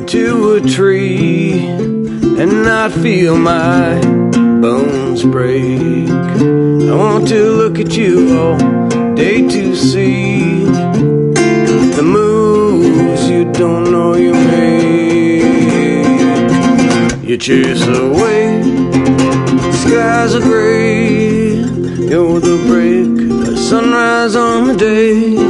into a tree and not feel my bones break. I want to look at you all day to see the moves you don't know you made. You chase away, skies are gray. You're the break, the sunrise on the day.